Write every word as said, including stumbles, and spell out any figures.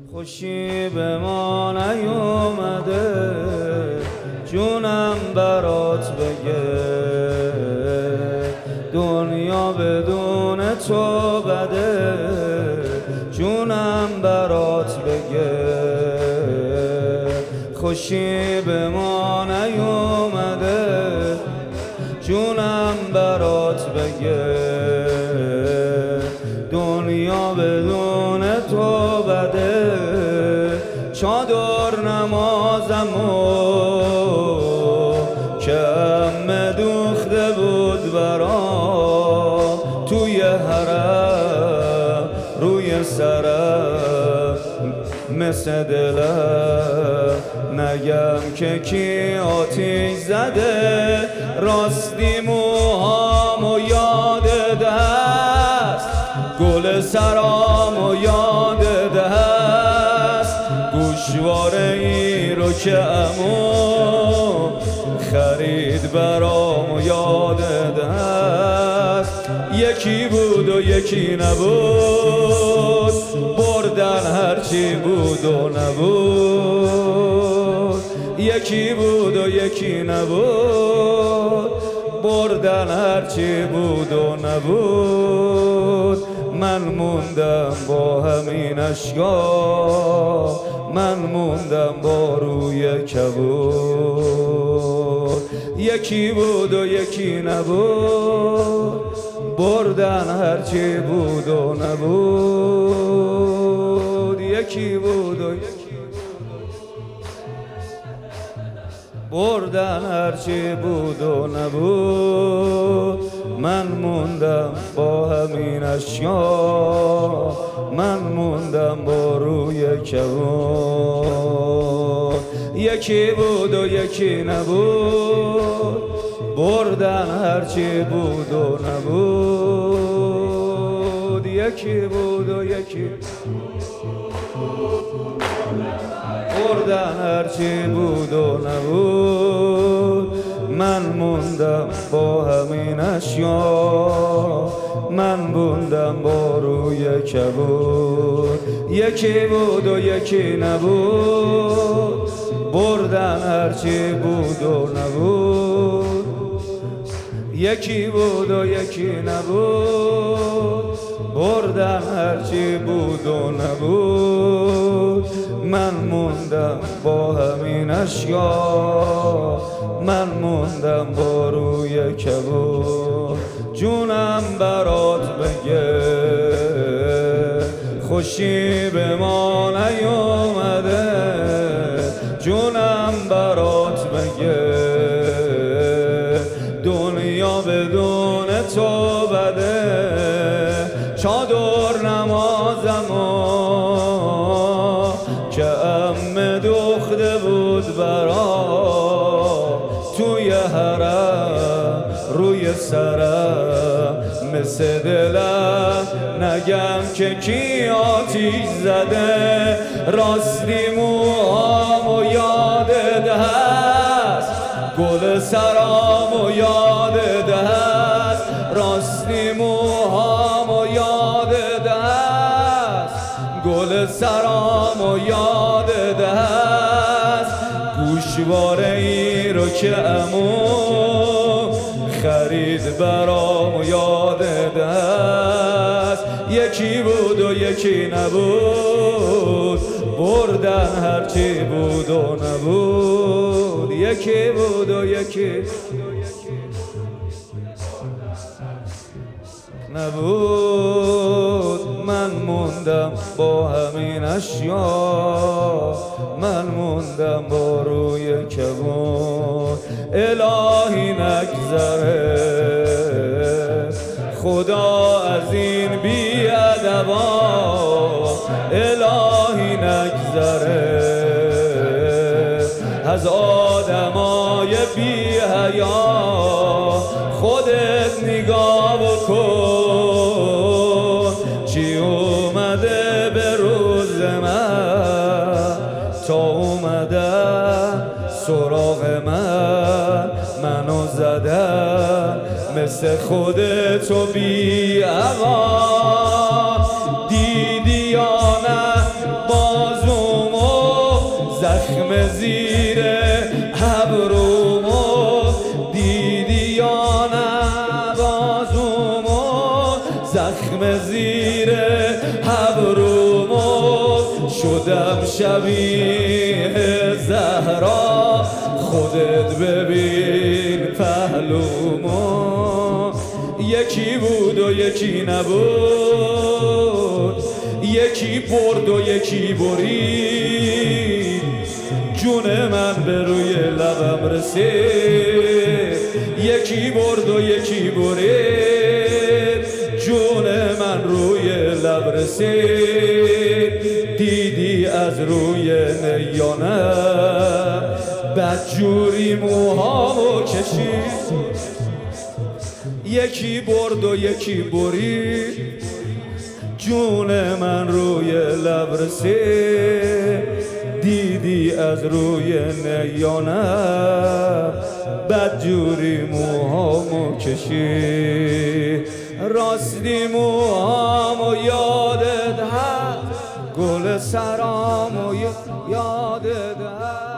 خوشی به ما نیومده جونم برات بگه، دنیا بدون تو بده جونم برات بگه. خوشی به ما نیومده جونم برات بگه، دنیا بدون تو بده. چادر نمازمو که امه دوخته بود برام، توی حرم روی سرم مثل دلم نگم که کی آتیش زده. راستی موهامو یادت هست، گل سرامو یادت هست، گوشواره ای رو که عمو خرید برامو یادت هست. یکی بود و یکی نبود، بردن هرچی بود و نبود. یکی بود و یکی نبود، بردن هرچی بود و نبود. من موندم با همین اشکا، من موندم با روی کبود. یکی بود و یکی نبود، بردن هرچی بود و نبود. یکی بود و یکی بردن هرچی بود و نبود. من موندم با همین اشیا، من موندم با روی کبود. یکی بود و یکی نبود، بردن هرچی بود و نبود. یکی بود و یکی بردن هرچی بود و نبود. من موندم با همین اشیا، من موندم با روی کبود. یکی بود و یکی نبود، بردن هرچی بود و نبود. یکی بود و یکی نبود، بردن هرچی بود و نبود. من موندم با همین اشیا، من موندم با روی کبود. جونم برات بگه خوشی به ما نیومده، جونم برات بگه دنیا بدون تو بده. چادر نمازمو که امه دوخته بود برام، توی حرم روی سرم مثل دلم نگم که کی آتیش زده. راستی موهامو یادت هست، گل سرامو یادت هست، راستی موهامو یادت هست، گل سرامو یادت هست، گوشواره ای رو که عمو خرید برامو یادت هست. یکی بود و یکی نبود، بردن هرچی بود و نبود. یکی بود و یکی نبود. من موندم با همین اشیا، من موندم با روی کبود. الهی نگذره خدا از این بی‌ادبا، الهی نگذره از آدمای بی حیا. خودت نگاه بکن چی اومده به روز من، تا اومدن سراغ من منو زدن مثل خودتو بی عقا. دیدی یا نه باز زیر ابرومو دیدی یا نه بازومو زخم زیر ابرومو شدم شبیه زهرا خودت ببین پهلومو یکی بود و یکی نبود یکی برد و یکی برید جون من به روی لبم رسید یکی برد و یکی برید جون من روی لب رسید دیدی از روی نیانه بدجوری موهامو کشید یکی برد و یکی برید جون من روی لب رسید دیدی از روی نیانم بدجوری موهامو کشید راستی موهامو یادت هست گل سرامو یادت هست